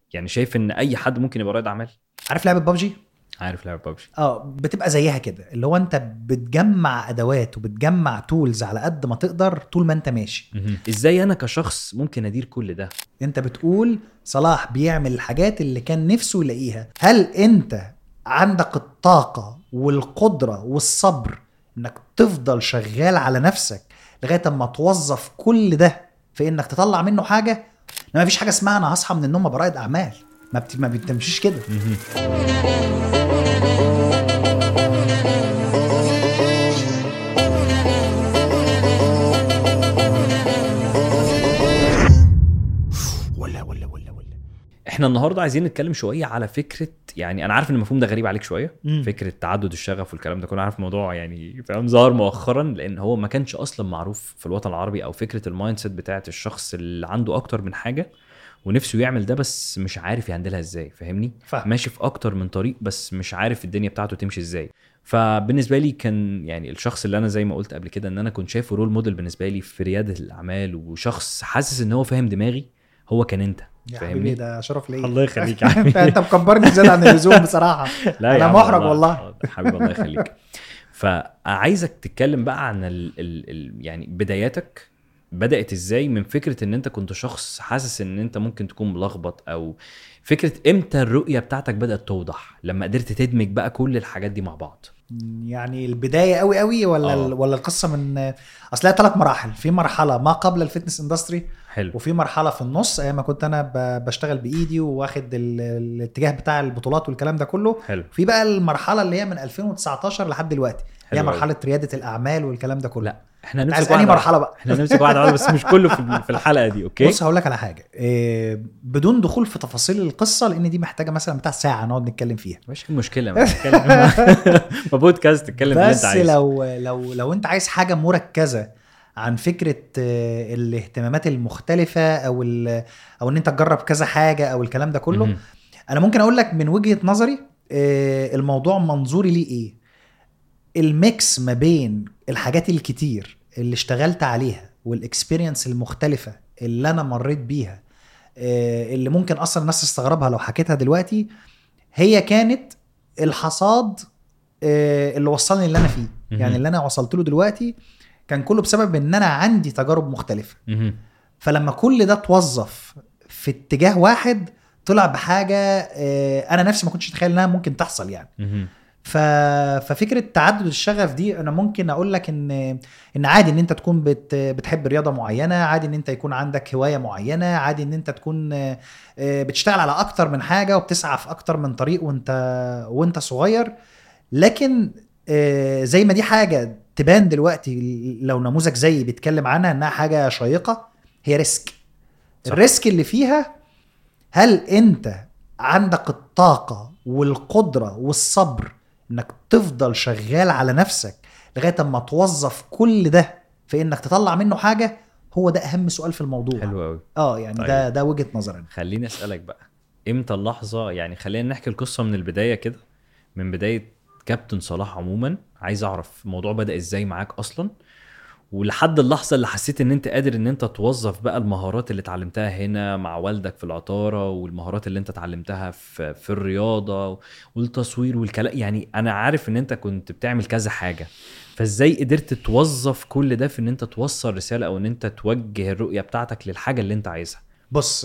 يعني شايف ان اي حد ممكن يبقى رائد اعمال؟ عارف لعبه ببجي؟ عارف لعبه ببجي. بتبقى زيها كده، اللي هو انت بتجمع ادوات وبتجمع تولز على قد ما تقدر طول ما انت ماشي. ازاي انا كشخص ممكن ادير كل ده؟ انت بتقول صلاح بيعمل الحاجات اللي كان نفسه يلاقيها، هل انت عندك الطاقة والقدرة والصبر انك تفضل شغال على نفسك لغاية اما توظف كل ده في انك تطلع منه حاجة؟ ما فيش حاجة اسمها انا هصحى من النوم ابقى رائد اعمال، ما بتمشيش كده. احنا النهارده عايزين نتكلم شويه على فكره، يعني انا عارف ان المفهوم ده غريب عليك شويه، فكره تعدد الشغف والكلام ده كله. عارف الموضوع يعني فاهم ظهر مؤخرا لان هو ما كانش اصلا معروف في الوطن العربي، او فكره المايند سيت بتاعت الشخص اللي عنده اكتر من حاجه ونفسه يعمل ده بس مش عارف يعملها ازاي. فاهمني؟ ماشي في اكتر من طريق بس مش عارف الدنيا بتاعته تمشي ازاي. فبالنسبه لي كان يعني الشخص اللي انا زي ما قلت قبل كده ان انا كنت شايفه رول موديل بالنسبه لي في رياده الاعمال، وشخص حاسس ان هو فاهم دماغي، هو كان انت. يا فاهمني؟ حبيبي ده شرف ليا. الله يخليك يا حبيبي. انت مكبرني زيادة عن اللزوم بصراحة. لا انا محرج والله. حبيبي الله يخليك. فعايزك تتكلم بقى عن يعني بداياتك بدأت ازاي، من فكرة ان انت كنت شخص حاسس ان انت ممكن تكون ملخبط، او فكرة امتى الرؤية بتاعتك بدأت توضح لما قدرت تدمج بقى كل الحاجات دي مع بعض. يعني البداية قوي قوي ولا ولا القصة من اصلها 3 مراحل. في مرحلة ما قبل الفتنس اندستري، حلو. وفي مرحلة في النص ايام ما كنت انا بشتغل بايدي واخد الاتجاه بتاع البطولات والكلام ده كله. حلو. في بقى المرحلة اللي هي من 2019 لحد دلوقتي، هي مرحلة ريادة الاعمال والكلام ده كله. لا احنا نمسك واحدة مرحلة بقى. احنا نمسك واحدة بس مش كله في الحلقة دي. اوكي بص هقول لك على حاجة بدون دخول في تفاصيل القصة لان دي محتاجة مثلا بتاع ساعة نقعد نتكلم فيها. مش المشكلة ما نتكلم ما بودكاست تتكلم اللي انت عايزه. بس لو انت عايز حاجة مركزة عن فكرة الاهتمامات المختلفة او ان انت تجرب كذا حاجة او الكلام ده كله، انا ممكن اقول لك من وجهة نظري الموضوع منظوري ليه ايه. الميكس ما بين الحاجات الكتير اللي اشتغلت عليها والاكسبيرينس المختلفة اللي انا مريت بيها، اللي ممكن اصلا الناس تستغربها لو حكيتها دلوقتي، هي كانت الحصاد اللي وصلني اللي انا فيه. يعني اللي انا وصلت له دلوقتي كان كله بسبب ان انا عندي تجارب مختلفة. فلما كل ده توظف في اتجاه واحد طلع بحاجة انا نفسي ما كنتش اتخيل انها ممكن تحصل يعني. ففكرة تعدد الشغف دي انا ممكن اقول لك ان عادي ان انت تكون بتحب رياضة معينة، عادي ان انت يكون عندك هواية معينة، عادي ان انت تكون بتشتغل على اكتر من حاجة وبتسعى في اكتر من طريق وانت صغير. لكن زي ما دي حاجة تبان دلوقتي لو نموذج زي بيتكلم عنها انها حاجة شيقة، هي ريسك. الريسك اللي فيها، هل انت عندك الطاقة والقدرة والصبر انك تفضل شغال على نفسك لغاية اما توظف كل ده في انك تطلع منه حاجة؟ هو ده اهم سؤال في الموضوع. حلو قوي. يعني طيب. ده وجهة نظري. خليني اسألك بقى، امتى اللحظة، يعني خلينا نحكي القصة من البداية كده، من بداية كابتن صلاح عموما. عايز اعرف الموضوع بدأ ازاي معاك اصلا، ولحد اللحظة اللي حسيت ان انت قادر ان انت توظف بقى المهارات اللي اتعلمتها هنا مع والدك في العطارة، والمهارات اللي انت اتعلمتها في الرياضة والتصوير والكلام. يعني انا عارف ان انت كنت بتعمل كذا حاجة، فازاي قدرت توظف كل ده في ان انت توصل رسالة او ان انت توجه الرؤية بتاعتك للحاجة اللي انت عايزها؟ بص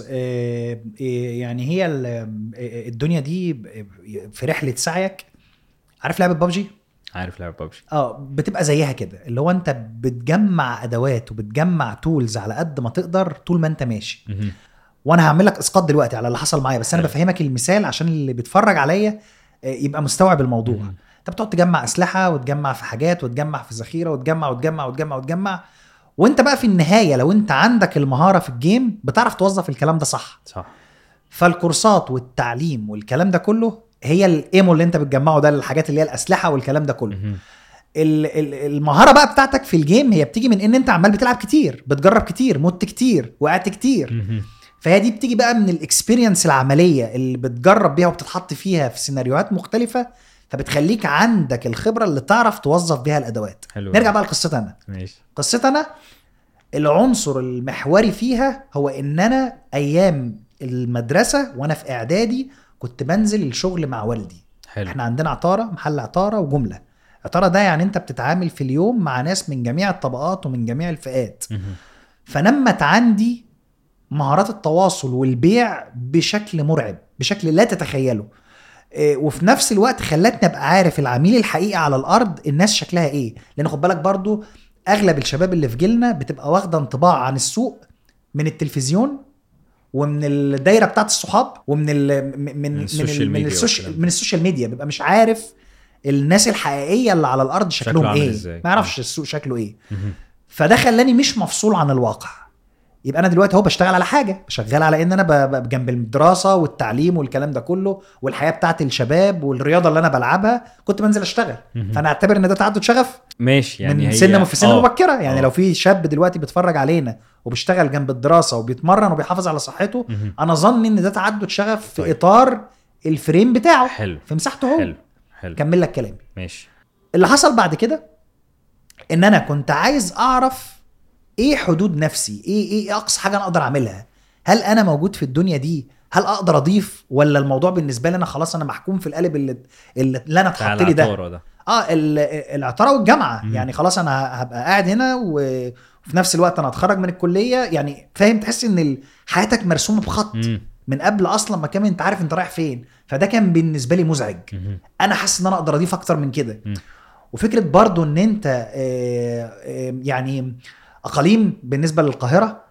يعني هي الدنيا دي في رحلة سعيك. عارف لعبة ببجي؟ عارف لعبة ببجي. بتبقى زيها كده، اللي هو انت بتجمع ادوات وبتجمع تولز على قد ما تقدر طول ما انت ماشي. وانا هعمل لك اسقاط دلوقتي على اللي حصل معايا، بس انا بفهمك المثال عشان اللي بيتفرج عليا يبقى مستوعب الموضوع. انت بتقعد تجمع اسلحة وتجمع في حاجات وتجمع في ذخيرة وتجمع وتجمع وتجمع وتجمع، وانت بقى في النهاية لو انت عندك المهارة في الجيم بتعرف توظف الكلام ده صح. فالكورسات والتعليم والكلام ده كله هي الايمو اللي انت بتجمعه ده، الحاجات اللي هي الاسلحة والكلام ده كله. المهارة بقى بتاعتك في الجيم هي بتيجي من ان انت عمال بتلعب كتير، بتجرب كتير، مت كتير، وقعت كتير. فهي دي بتيجي بقى من الاكسبيرينس العملية اللي بتجرب بيها وبتتحط فيها في سيناريوهات مختلفة، فبتخليك عندك الخبرة اللي تعرف توظف بيها الادوات. نرجع بقى لقصتنا. قصتنا العنصر المحوري فيها هو ان انا ايام المدرسه وانا في اعدادي كنت بنزل الشغل مع والدي. حلو. احنا عندنا عطاره، محل عطاره وجمله. عطاره ده يعني انت بتتعامل في اليوم مع ناس من جميع الطبقات ومن جميع الفئات. فنمت عندي مهارات التواصل والبيع بشكل مرعب، بشكل لا تتخيله. وفي نفس الوقت خلتني ابقى عارف العميل الحقيقي على الارض الناس شكلها ايه. لان خد بالك برضو اغلب الشباب اللي في جيلنا بتبقى واخده انطباع عن السوق من التلفزيون ومن الدايره بتاعت الصحاب ومن من السوشيال ميديا. بيبقى مش عارف الناس الحقيقيه اللي على الارض شكلهم ايه، ما يعرفش السوق شكله ايه. فده خلاني مش مفصول عن الواقع. يبقى انا دلوقتي هو بشتغل على حاجه، شغال على ان انا جنب الدراسه والتعليم والكلام ده كله والحياه بتاعت الشباب والرياضه اللي انا بلعبها كنت بنزل اشتغل. فانا اعتبر ان ده تعدد شغف ماشي يعني من سن مبكره. يعني لو في شاب دلوقتي بيتفرج علينا وبيشتغل جنب الدراسه وبيتمرن وبيحافظ على صحته، انا ظن ان ده تعدد شغف في اطار الفريم بتاعه. حلو. في مساحته هو. حلو. كمل لك كلامي. ماشي. اللي حصل بعد كده ان انا كنت عايز اعرف ايه حدود نفسي، ايه اقصى حاجه انا اقدر اعملها. هل انا موجود في الدنيا دي؟ هل اقدر اضيف، ولا الموضوع بالنسبه لي انا خلاص انا محكوم في القالب اللي انا اتحط لي ده. العطاره والجامعه. يعني خلاص انا هبقى قاعد هنا وفي نفس الوقت انا هتخرج من الكليه. يعني فاهم، تحس ان حياتك مرسومه بخط من قبل اصلا ما كمان انت عارف انت رايح فين. فده كان بالنسبه لي مزعج. انا حاسس ان انا اقدر اضيف اكتر من كده. وفكره برضو ان انت يعني اقاليم بالنسبه للقاهره،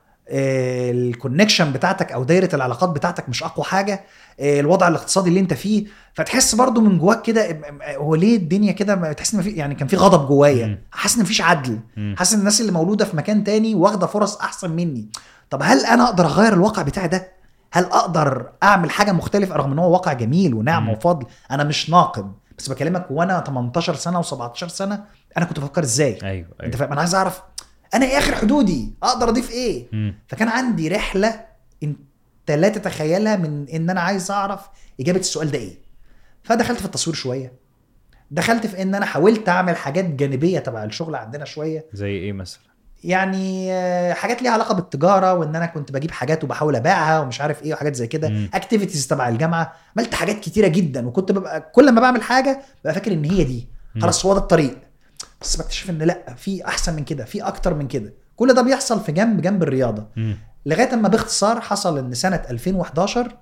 الكونكشن بتاعتك او دايره العلاقات بتاعتك مش اقوى حاجه، الوضع الاقتصادي اللي انت فيه. فتحس برضو من جواك كده هو ليه الدنيا كده؟ تحس ان في يعني كان في غضب جوايا، حاسس ان مفيش عدل، حاسس ان الناس اللي مولوده في مكان تاني واخده فرص احسن مني. طب هل انا اقدر اغير الواقع بتاعي ده؟ هل اقدر اعمل حاجه مختلفه رغم ان هو واقع جميل ونعمه وفضل؟ انا مش ناقم، بس بكلمك وانا 18 سنه و17 سنه انا كنت بفكر ازاي. ايوه. انت فاهم، انا عايز اعرف انا ايه اخر حدودي، اقدر اضيف ايه. فكان عندي رحله انت لا تتخيلها من ان انا عايز اعرف اجابه السؤال ده ايه. فدخلت في التصوير شويه، دخلت في ان انا حاولت اعمل حاجات جانبيه تبع الشغل عندنا شويه. زي ايه مثلا؟ يعني حاجات ليها علاقه بالتجاره، وان انا كنت بجيب حاجات وبحاول ابيعها ومش عارف ايه وحاجات زي كده. اكتيفيتيز تبع الجامعه، عملت حاجات كتيره جدا. وكنت ببقى كل ما بعمل حاجه ببقى فاكر ان هي دي خلاص هو ده الطريق، بس بكتشف ان لا، في احسن من كده، في اكتر من كده. كل ده بيحصل في جنب الرياضه. لغايه اما باختصار حصل ان سنه 2011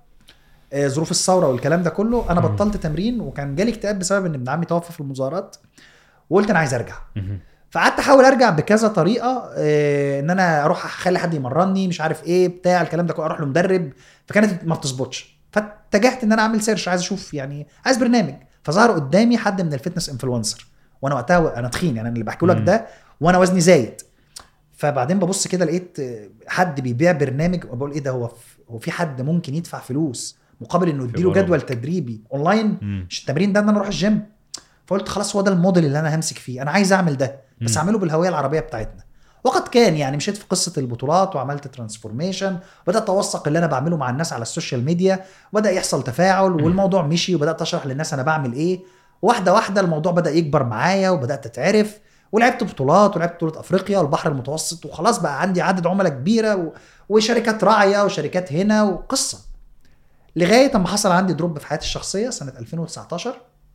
ظروف الثوره والكلام ده كله انا بطلت تمرين، وكان جالي اكتئاب بسبب ان ابن عمي توفى في المظاهرات، وقلت انا عايز ارجع. فقعدت احاول ارجع بكذا طريقه، ان انا اروح اخلي حد يمرني مش عارف ايه بتاع الكلام ده كله، اروح لمدرب، فكانت ما بتظبطش. فاتجهت ان انا اعمل سيرش، عايز اشوف يعني عايز برنامج. فظهر قدامي حد من الفتنس انفلونسر، وانا وقتها انا تخين، يعني اللي بحكي لك ده وانا وزني زايد. فبعدين ببص كده لقيت حد بيبيع برنامج، وبقول ايه ده، هو في حد ممكن يدفع فلوس مقابل انه يديله جدول تدريبي اونلاين؟ مش التمرين ده ان انا اروح الجيم. فقلت خلاص هو ده الموديل اللي انا همسك فيه، انا عايز اعمل ده بس اعمله بالهويه العربيه بتاعتنا. وقد كان يعني مشيت في قصه البطولات وعملت ترانسفورميشن، وبدات اوثق اللي انا بعمله مع الناس على السوشيال ميديا، وبدا يحصل تفاعل والموضوع مشي، وبدات اشرح للناس انا بعمل ايه. واحده واحده الموضوع بدا يكبر معايا وبدات اتعرف، ولعبت بطولات، ولعبت بطوله افريقيا والبحر المتوسط، وخلاص بقى عندي عدد عملاء كبيره وشركات راعيه وشركات هنا وقصه. لغايه اما حصل عندي دروب في حياتي الشخصيه سنه 2019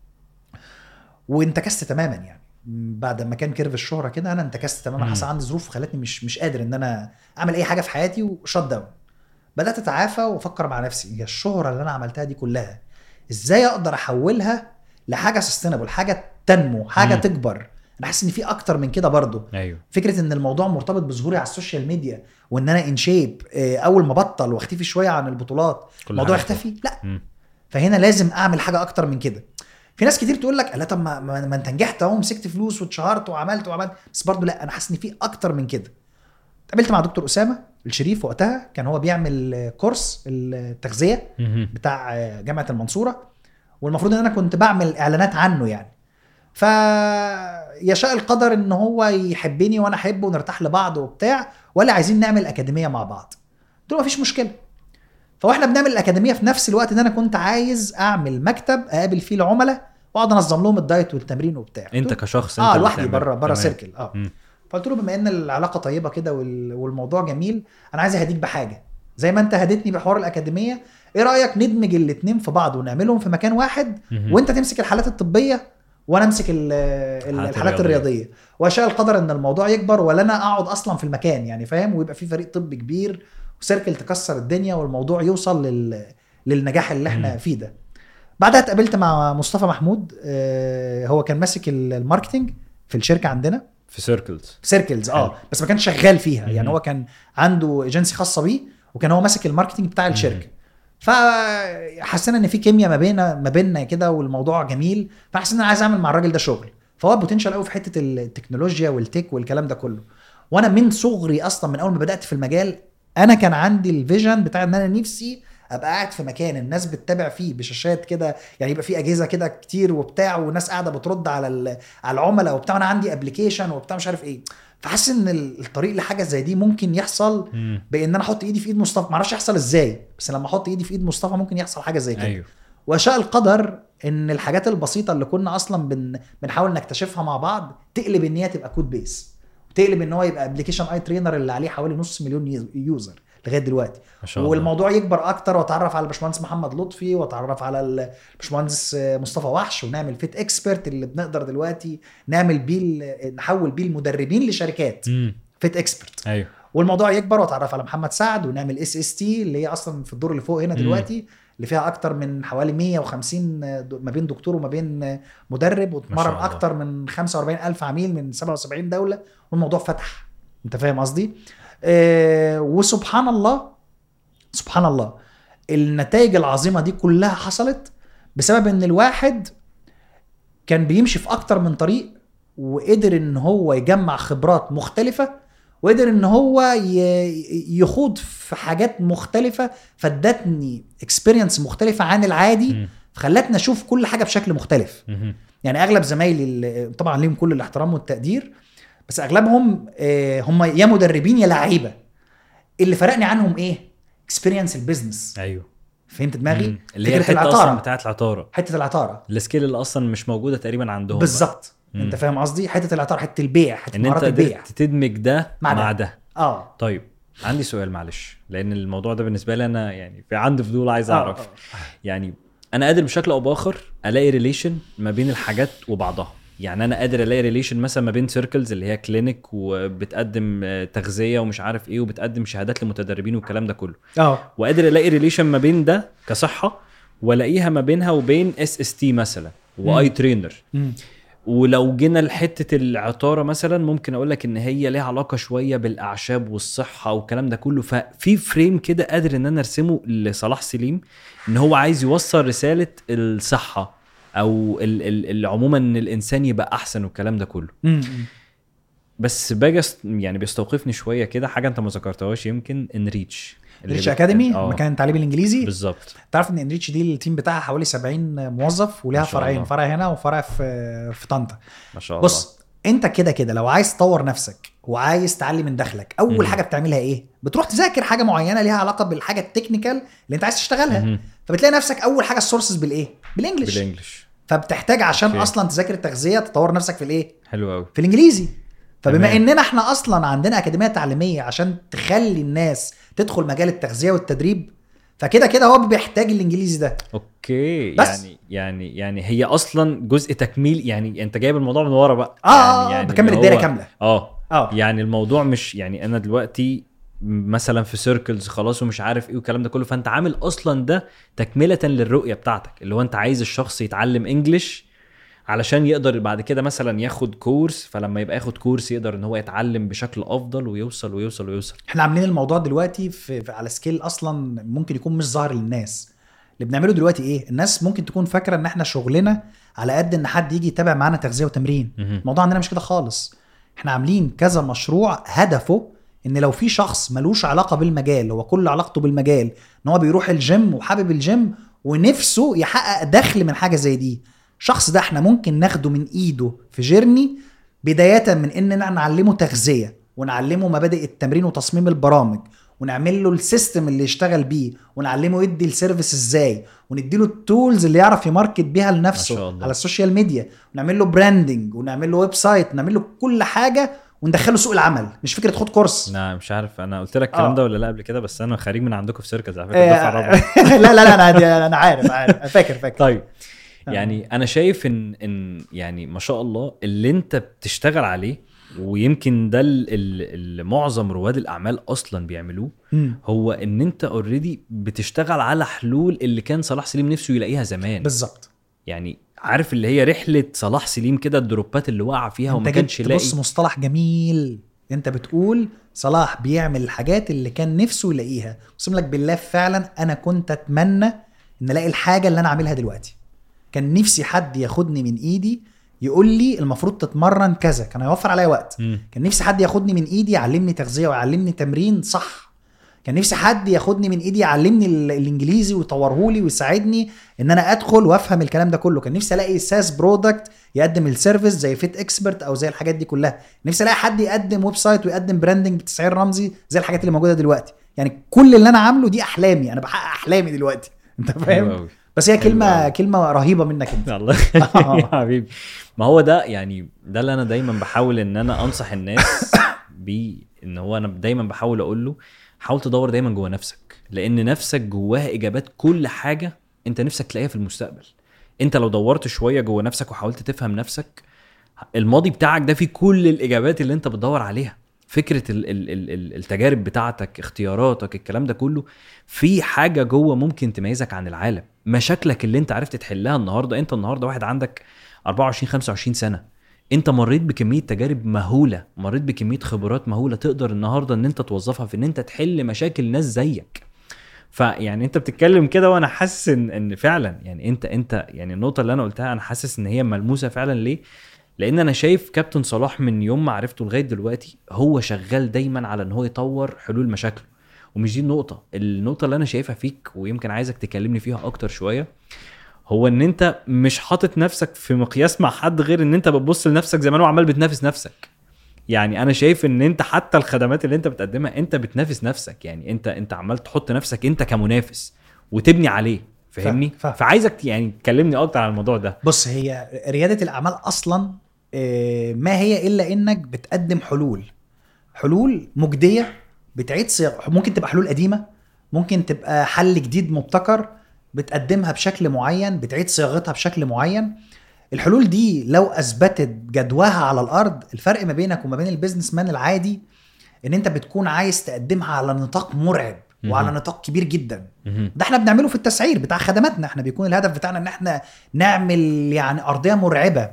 وانتكست تماما. يعني بعد ما كان كيرف الشهره كده انا انتكست تماما. حصل عندي ظروف خلتني مش قادر ان انا اعمل اي حاجه في حياتي وشت داون. بدات اتعافى وافكر مع نفسي، هي الشهره اللي انا عملتها دي كلها ازاي اقدر احولها لحاجه سستينبل، حاجه تنمو، حاجه تكبر. انا حاسس ان في اكتر من كده برضو. أيوه. فكره ان الموضوع مرتبط بظهوري على السوشيال ميديا وان انا ان شيب، اول ما بطل واختفي شويه عن البطولات الموضوع يختفي، لا. فهنا لازم اعمل حاجه اكتر من كده. في ناس كتير تقول لك لا طب ما انت نجحت اهو، مسكت فلوس واتشهرت وعملت، بس برضو لا، انا حاسس ان في اكتر من كده. قابلت مع دكتور اسامه الشريف وقتها، كان هو بيعمل كورس التغذيه بتاع جامعه المنصوره، والمفروض ان انا كنت بعمل اعلانات عنه يعني. فيشاء القدر ان هو يحبني وانا احبه ونرتاح لبعض وبتاع، ولا عايزين نعمل اكاديميه مع بعض. قلت له مفيش مشكله. فاحنا بنعمل الاكاديميه في نفس الوقت ان انا كنت عايز اعمل مكتب اقابل فيه العملاء واقعد انظم لهم الدايت والتمرين وبتاع. انت كشخص انت لوحدي بره سيركل. فقلت له بما ان العلاقه طيبه كده والموضوع جميل، انا عايز اهديك بحاجه. زي ما انت هديتني بحوار الاكاديميه، ايه رايك ندمج الاثنين في بعض ونعملهم في مكان واحد، وانت تمسك الحالات الطبيه وانا امسك الحالات الرياضيه، واشاء القدر ان الموضوع يكبر ولا انا اقعد اصلا في المكان يعني فاهم، ويبقى في فريق طبي كبير وسيركل تكسر الدنيا والموضوع يوصل للنجاح اللي احنا فيه ده. بعدها اتقابلت مع مصطفى محمود، هو كان ماسك الماركتينج في الشركه عندنا في سيركلز بس ما كانش شغال فيها يعني، هو كان عنده ايجنسي خاصه بيه وكان هو ماسك الماركتينج بتاع الشركه. فحسينا ان في كيمياء ما بيننا كده والموضوع جميل، فحسينا انا عايز اعمل مع الراجل ده شغل. فهو بوتنشال قوي في حته التكنولوجيا والتك والكلام ده كله، وانا من صغري اصلا من اول ما بدات في المجال انا كان عندي الفيجن بتاع ان انا نفسي ابقى قاعد في مكان الناس بتتابع فيه بشاشات كده، يعني يبقى فيه اجهزه كده كتير وبتاع وناس قاعده بترد على العملاء وبتاع، انا عندي ابلكيشن وبتاع مش عارف ايه. فحس ان الطريق لحاجه زي دي ممكن يحصل بان انا احط ايدي في ايد مصطفى، ما اعرفش يحصل ازاي بس لما احط ايدي في ايد مصطفى ممكن يحصل حاجه زي كده. أيوه. وشاء القدر ان الحاجات البسيطه اللي كنا اصلا بنحاول نكتشفها مع بعض تقلب ان هي تبقى كود بيس، وتقلب ان هو يبقى ابلكيشن اي ترينر اللي عليه حوالي 500,000 يوزر لغايه دلوقتي، والموضوع يكبر اكتر، واتعرف على الباشمهندس محمد لطفي واتعرف على الباشمهندس مصطفى وحش، ونعمل فيت اكسبرت اللي بنقدر دلوقتي نعمل بيه نحول بيه المدربين لشركات فيت اكسبرت. ايوه. والموضوع يكبر واتعرف على محمد سعد ونعمل اس اس تي اللي هي اصلا في الدور اللي فوق هنا دلوقتي، اللي فيها اكتر من حوالي 150 ما بين دكتور وما بين مدرب، وتمرن اكتر من 45,000 عميل من 77 دولة، والموضوع فتح. انت فاهم قصدي؟ وسبحان الله سبحان الله النتائج العظيمة دي كلها حصلت بسبب ان الواحد كان بيمشي في اكتر من طريق، وقدر ان هو يجمع خبرات مختلفة، وقدر ان هو يخوض في حاجات مختلفة، فادتني اكسبيرينس مختلفة عن العادي، فخلتنا اشوف كل حاجة بشكل مختلف. يعني اغلب زمايلي طبعا ليهم كل الاحترام والتقدير، بس اغلبهم هم يا مدربين يا لعيبة. اللي فرقني عنهم ايه؟ اكسبيرينس البيزنس. ايوه فهمت دماغي؟ اللي هي الحته اصلا بتاعت العطاره، حته العطاره السكيل اللي اصلا مش موجوده تقريبا عندهم بالظبط. انت فاهم قصدي؟ حته العطاره، حته البيع، حته مهارات البيع، انت تدمج ده مع ده. طيب عندي سؤال معلش، لان الموضوع ده بالنسبه لي انا يعني في عندي فضول عايز اعرف. يعني انا قادر بشكل او باخر الاقي ريليشن ما بين الحاجات وبعضها، يعني انا قادر الاقي ريليشن مثلا ما بين سيركلز اللي هي كلينيك وبتقدم تغذيه ومش عارف ايه وبتقدم شهادات لمتدربين والكلام ده كله، وقادر الاقي ريليشن ما بين ده كصحه، والاقيها ما بينها وبين SST مثلا واي ترينر. ولو جينا لحته العطاره مثلا ممكن اقول لك ان هي ليها علاقه شويه بالاعشاب والصحه والكلام ده كله. ففي فريم كده قادر ان انا ارسمه لصلاح سليم ان هو عايز يوصل رساله الصحه او عموما ان الانسان يبقى احسن والكلام ده كله. بس باجي يعني بيستوقفني شويه كده حاجه انت ما ذكرتهاش، يمكن انريتش اكاديمي مكان التعليم الانجليزي. بالظبط. تعرف ان انريتش دي التيم بتاعها حوالي 70 موظف ولها فرعين، فرع هنا وفرع في طنطا. ما شاء الله. بص انت كده لو عايز تطور نفسك وعايز تعلي من دخلك، اول حاجه بتعملها ايه؟ بتروح تذاكر حاجه معينه ليها علاقه بالحاجه التكنيكال اللي انت عايز تشتغلها. فبتلاقي نفسك اول حاجه السورسز بالايه؟ بالانجلش. فبتحتاج عشان اصلا تذاكر التغذيه تطور نفسك في الايه؟ حلو قوي، في الانجليزي. فبما اننا احنا اصلا عندنا اكاديميه تعليميه عشان تخلي الناس تدخل مجال التغذيه والتدريب، فكده هو بيحتاج الانجليزي ده. اوكي بس. يعني هي اصلا جزء تكميل، يعني انت جايب الموضوع من ورا بقى. يعني بكمل الدايره كامله. يعني الموضوع مش يعني انا دلوقتي مثلا في سيركلز خلاص ومش عارف ايه والكلام ده كله، فانت عامل اصلا ده تكمله للرؤيه بتاعتك اللي هو انت عايز الشخص يتعلم انجليش علشان يقدر بعد كده مثلا ياخد كورس، فلما يبقى ياخد كورس يقدر ان هو يتعلم بشكل افضل ويوصل. احنا عاملين الموضوع دلوقتي في على سكيل اصلا ممكن يكون مش ظاهر للناس. اللي بنعمله دلوقتي ايه؟ الناس ممكن تكون فاكره ان احنا شغلنا على قد ان حد يجي يتابع معانا تغذيه وتمرين. الموضوع عندنا مش كده خالص. احنا عاملين كذا مشروع هدفه ان لو في شخص ملوش علاقه بالمجال، هو كل علاقته بالمجال ان هو بيروح الجيم وحابب الجيم ونفسه يحقق دخل من حاجه زي دي، الشخص ده احنا ممكن ناخده من ايده في جيرني، بداية من اننا نعلمه تغذية ونعلمه مبادئ التمرين وتصميم البرامج ونعمل له السيستم اللي يشتغل بيه ونعلمه يدي السيرفيس ازاي ونديله التولز اللي يعرف يماركت بيها لنفسه على السوشيال ميديا ونعمل له براندنج ونعمل له ويب سايت ونعمل له كل حاجة وندخله سوق العمل، مش فكره خد كورس. لا مش عارف انا قلت لك الكلام ده ولا لا قبل كده، بس انا خريج من عندكم في سيركز على فكره الدفعه الرابعه. لا انا عارف فاكر. طيب يعني انا شايف ان يعني ما شاء الله اللي انت بتشتغل عليه، ويمكن ده اللي معظم رواد الاعمال اصلا بيعملوه، هو ان انت اوريدي بتشتغل على حلول اللي كان صلاح سليم نفسه يلاقيها زمان. بالظبط. يعني عارف اللي هي رحله صلاح سليم كده، الدروبات اللي وقع فيها وما كانش لاقي. بص مصطلح جميل، انت بتقول صلاح بيعمل الحاجات اللي كان نفسه يلاقيها. اقسم لك بالله فعلا انا كنت اتمنى ان الاقي الحاجه اللي انا عاملها دلوقتي. كان نفسي حد ياخدني من ايدي يقول لي المفروض تتمرن كذا، كان هيوفر عليا وقت. كان نفسي حد ياخدني من ايدي يعلمني تغذيه ويعلمني تمرين صح. كان نفسي حد ياخدني من ايدي يعلمني الانجليزي ويطوره لي ويساعدني ان انا ادخل وافهم الكلام ده كله. كان نفسي الاقي ساس برودكت يقدم السيرفيس زي فيت اكسبرت او زي الحاجات دي كلها. نفسي الاقي حد يقدم ويب سايت ويقدم براندنج بتسعير رمزي زي الحاجات اللي موجوده دلوقتي. يعني كل اللي انا عامله دي احلامي، انا بحقق احلامي دلوقتي، انت فاهم؟ بس هي كلمه رهيبه منك انت. الله يا حبيبي. ما هو ده يعني ده اللي انا دايما بحاول ان انا انصح الناس بيه، ان هو انا دايما بحاول اقول له حاول تدور دايما جوه نفسك، لان نفسك جواها اجابات كل حاجه انت نفسك تلاقيها في المستقبل. انت لو دورت شويه جوه نفسك وحاولت تفهم نفسك، الماضي بتاعك ده فيه كل الاجابات اللي انت بتدور عليها. فكره التجارب بتاعتك، اختياراتك، الكلام ده كله في حاجه جوه ممكن تميزك عن العالم. مشاكلك اللي انت عرفت تحلها النهارده، انت النهارده واحد عندك 24 25 سنه، انت مريت بكميه تجارب مهوله، مريت بكميه خبرات مهوله، تقدر النهارده ان انت توظفها في ان انت تحل مشاكل ناس زيك. فيعني انت بتتكلم كده وانا حاسس ان فعلا يعني انت يعني النقطه اللي انا قلتها انا حاسس ان هي ملموسه فعلا. ليه؟ لان انا شايف كابتن صلاح من يوم ما عرفته لغايه دلوقتي هو شغال دايما على ان هو يطور حلول مشاكله. ومش دي النقطه اللي انا شايفها فيك، ويمكن عايزك تكلمني فيها اكتر شويه، هو ان انت مش حاطط نفسك في مقياس مع حد غير ان انت بتبص لنفسك زمان وعمال بتنافس نفسك. يعني انا شايف ان انت حتى الخدمات اللي انت بتقدمها انت بتنافس نفسك. يعني انت عمال تحط نفسك انت كمنافس وتبني عليه، فاهمني؟ فعايزك يعني تكلمني اكتر عن الموضوع ده. بص، هي ريادة الاعمال اصلا ما هي الا انك بتقدم حلول مجدية بتعيد صياغة. ممكن تبقى حلول قديمة، ممكن تبقى حل جديد مبتكر بتقدمها بشكل معين، بتعيد صياغتها بشكل معين. الحلول دي لو اثبتت جدواها على الارض، الفرق ما بينك وما بين البيزنس مان العادي ان انت بتكون عايز تقدمها على نطاق مرعب وعلى نطاق كبير جدا. ده احنا بنعمله في التسعير بتاع خدماتنا. احنا بيكون الهدف بتاعنا ان احنا نعمل يعني ارضيه مرعبه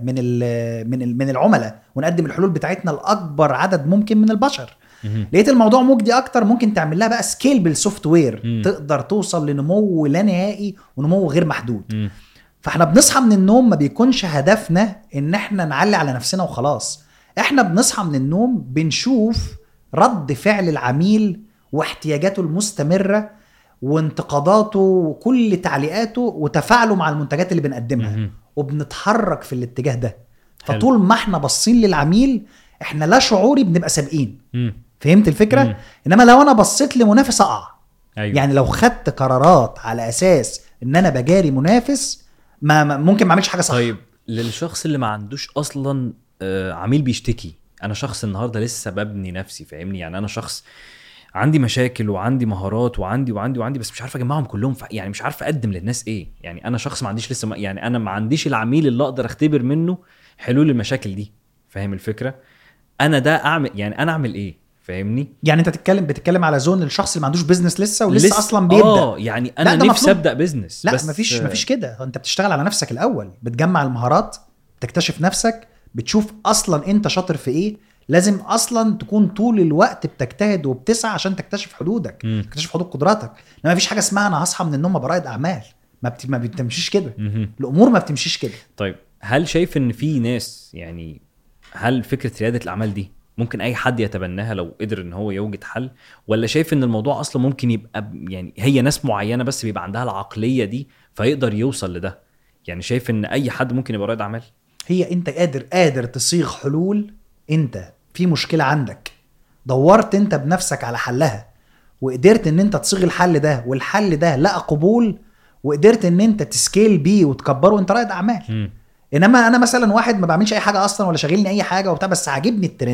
من العملاء، ونقدم الحلول بتاعتنا لاكبر عدد ممكن من البشر. لقيت الموضوع مجدي اكتر، ممكن تعمل لها بقى سكيل بالسوفت وير، تقدر توصل لنمو لا نهائي ونمو غير محدود. فاحنا بنصحى من النوم ما بيكونش هدفنا ان احنا نعلي على نفسنا وخلاص. احنا بنصحى من النوم بنشوف رد فعل العميل واحتياجاته المستمرة وانتقاداته وكل تعليقاته وتفاعله مع المنتجات اللي بنقدمها، وبنتحرك في الاتجاه ده. فطول ما احنا باصين للعميل احنا لا شعوري بنبقى سابقين. فهمت الفكرة؟ انما لو انا بصيت لمنافس اقع. أيوة. يعني لو خدت قرارات على اساس ان انا بجاري منافس ممكن ما اعملش حاجة صح. طيب للشخص اللي ما عندوش اصلا عميل بيشتكي، انا شخص النهاردة لسه ببني نفسي، فاهمني؟ يعني انا شخص عندي مشاكل وعندي مهارات وعندي بس مش عارف اجمعهم كلهم، يعني مش عارف اقدم للناس ايه. يعني انا شخص ما عنديش لسه يعني انا ما عنديش العميل اللي اقدر اختبر منه حلول المشاكل دي. فاهم الفكرة؟ انا ده انا اعمل ايه؟ فاهمني؟ يعني انت بتتكلم على زون الشخص اللي ما عندوش بيزنس لسه ولسه اصلا بيبدا. يعني انا نفسي ابدا بيزنس. لا مفيش كده. انت بتشتغل على نفسك الاول، بتجمع المهارات، بتكتشف نفسك، بتشوف اصلا انت شاطر في ايه. لازم اصلا تكون طول الوقت بتجتهد وبتسعى عشان تكتشف حدودك، تكتشف حدود قدراتك. ما فيش حاجه اسمها انا هصحى من النوم برائد اعمال، ما بتمشيش كده. الامور ما بتمشيش كده. طيب هل شايف ان في ناس، يعني هل فكره رياده الاعمال دي ممكن اي حد يتبناها لو قدر ان هو يوجد حل، ولا شايف ان الموضوع اصلا ممكن يبقى يعني هي ناس معينه بس بيبقى عندها العقليه دي فيقدر يوصل لده؟ يعني شايف ان اي حد ممكن يبقى رائد اعمال؟ هي انت قادر تصيغ حلول. انت في مشكله عندك، دورت انت بنفسك على حلها وقدرت ان انت تصيغ الحل ده، والحل ده لقى قبول وقدرت ان انت تسكيل بيه وتكبره، انت رائد اعمال. انما انا مثلا واحد ما بعملش اي حاجه اصلا ولا شاغلني اي حاجه وبتاع، بس عاجبني الترند،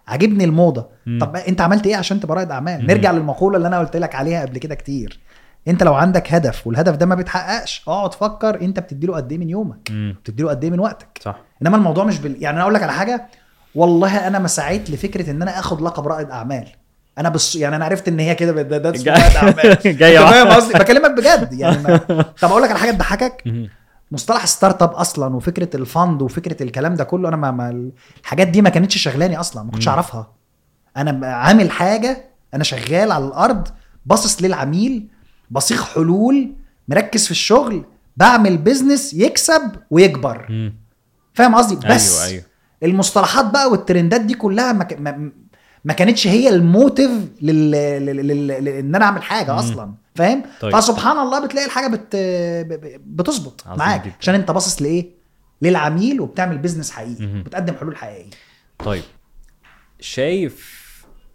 عاجبني الموضه. طب انت عملت ايه عشان تبقى رائد اعمال؟ نرجع للمقوله اللي انا قلت لك عليها قبل كده كتير. انت لو عندك هدف والهدف ده ما بيتحققش، اقعد فكر انت بتديله قد ايه من يومك، بتديله قد ايه من وقتك. صح. انما الموضوع مش يعني انا اقول لك على حاجه، والله انا ما سعيت لفكره ان انا اخد لقب رائد اعمال. انا يعني انا عرفت ان هي كده ده رائد اعمال جاي، فاهم قصدي؟ بكلمك بجد يعني طب اقول لك على حاجه تضحكك. مصطلح ستارت اب اصلا وفكره الفند وفكره الكلام ده كله، انا ما الحاجات دي ما كانتش شغلاني اصلا، ما كنتش اعرفها. انا عامل حاجه، انا شغال على الارض باصص للعميل، بصيغ حلول، مركز في الشغل، بعمل بيزنس يكسب ويكبر. فاهم قصدي؟ بس أيوة. المصطلحات بقى والترندات دي كلها ما كانتش هي الموتيف ان انا اعمل حاجه اصلا، فاهم؟ طيب. فسبحان الله بتلاقي الحاجه بتظبط معاك جداً. عشان انت باصص لايه؟ للعميل، وبتعمل بيزنس حقيقي، بتقدم حلول حقيقيه. طيب شايف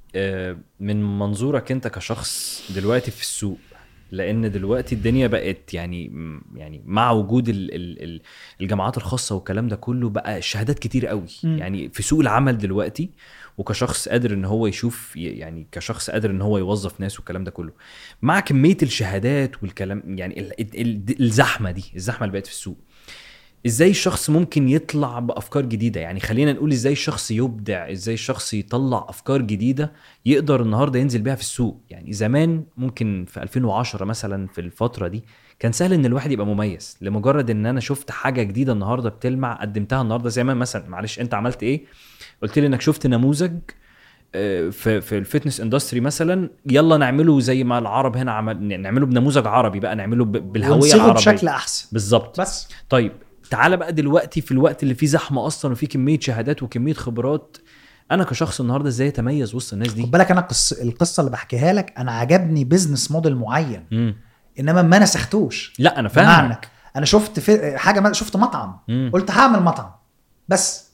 من منظورك انت كشخص دلوقتي في السوق، لان دلوقتي الدنيا بقت يعني مع وجود الجامعات الخاصه والكلام ده كله، بقى شهادات كتير قوي يعني في سوق العمل دلوقتي، وكشخص قادر ان هو يشوف، يعني كشخص قادر ان هو يوظف ناس والكلام ده كله، مع كميه الشهادات والكلام، يعني الزحمه اللي بقت في السوق، ازاي الشخص ممكن يطلع بافكار جديده؟ يعني خلينا نقول ازاي الشخص يبدع، ازاي الشخص يطلع افكار جديده يقدر النهارده ينزل بيها في السوق. يعني زمان ممكن في 2010 مثلا، في الفتره دي كان سهل ان الواحد يبقى مميز لمجرد ان انا شفت حاجه جديده النهارده بتلمع قدمتها النهارده. زي ما مثلا، معلش انت عملت ايه؟ قلت لي انك شفت نموذج في الفتنس اندستري مثلا، يلا نعمله زي ما العرب هنا نعمله بنموذج عربي بقى، نعمله بالهويه العربيه بشكل احسن. بالظبط. بس طيب تعال بقى دلوقتي في الوقت اللي فيه زحمه اصلا وفيه كميه شهادات وكميه خبرات، انا كشخص النهارده ازاي اتميز وسط الناس دي؟ خد بالك انا القصه اللي بحكيها لك، انا عجبني بيزنس موديل معين انما ما نسختوش. لا انا فاهمك، انا شفت في حاجه، شفت مطعم قلت هعمل مطعم بس،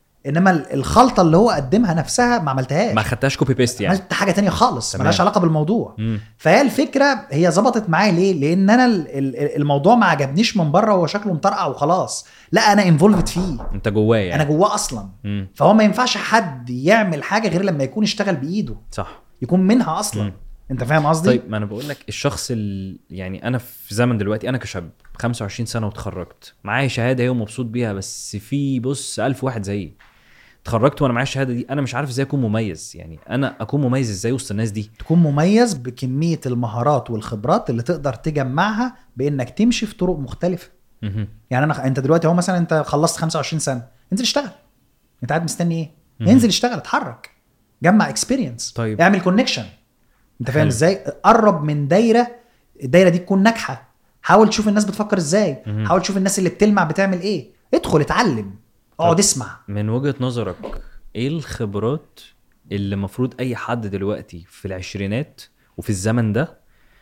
انما الخلطه اللي هو قدمها نفسها ما عملتهاش، ما خدتهاش كوبي بيست، يعني عملت حاجه تانية خالص مالهاش علاقه بالموضوع. فهي الفكره هي ظبطت معايا ليه؟ لان انا الموضوع ما عجبنيش من بره هو شكله مطرقع وخلاص، لا انا انفولفد فيه، انت جواه يعني. انا جواه اصلا. فهو ما ينفعش حد يعمل حاجه غير لما يكون اشتغل بايده، صح، يكون منها اصلا. انت فاهم قصدي؟ طيب ما انا بقول لك الشخص يعني انا في زمن دلوقتي، انا كشاب 25 سنه وتخرجت معايا شهاده اهي ومبسوط بيها، بس في 1000 واحد زيي اتخرجت وانا معايا الشهاده دي، انا مش عارف ازاي اكون مميز. يعني انا اكون مميز ازاي وسط الناس دي؟ تكون مميز بكميه المهارات والخبرات اللي تقدر تجمعها بانك تمشي في طرق مختلفه. يعني انت دلوقتي اهو مثلا، انت خلصت 25 سنه، انزل اشتغل. انت قاعد مستني ايه؟ انزل اشتغل، اتحرك، جمع اكسبيرينس. طيب. اعمل كونكشن. انت فاهم ازاي؟ قرب من الدايره دي تكون ناجحه، حاول تشوف الناس بتفكر ازاي، حاول تشوف الناس اللي بتلمع بتعمل ايه، ادخل اتعلم، اقعد اسمع. من وجهة نظرك ايه الخبرات اللي مفروض اي حد دلوقتي في العشرينات وفي الزمن ده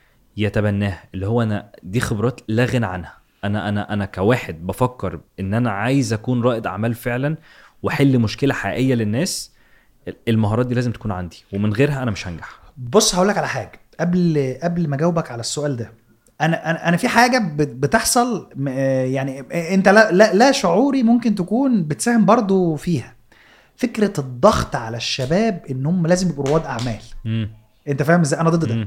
يتبناها، اللي هو انا دي خبرات لا غنى عنها، انا كواحد بفكر ان انا عايز اكون رائد اعمال فعلا واحل مشكلة حقيقية للناس، المهارات دي لازم تكون عندي ومن غيرها انا مش هنجح؟ بص هقولك على حاجة قبل ما اجاوبك على السؤال ده. انا في حاجه بتحصل، يعني انت لا شعوري ممكن تكون بتساهم برضو فيها، فكره الضغط على الشباب انهم لازم يبقوا رواد اعمال. انت فاهم ازاي؟ انا ضد ده.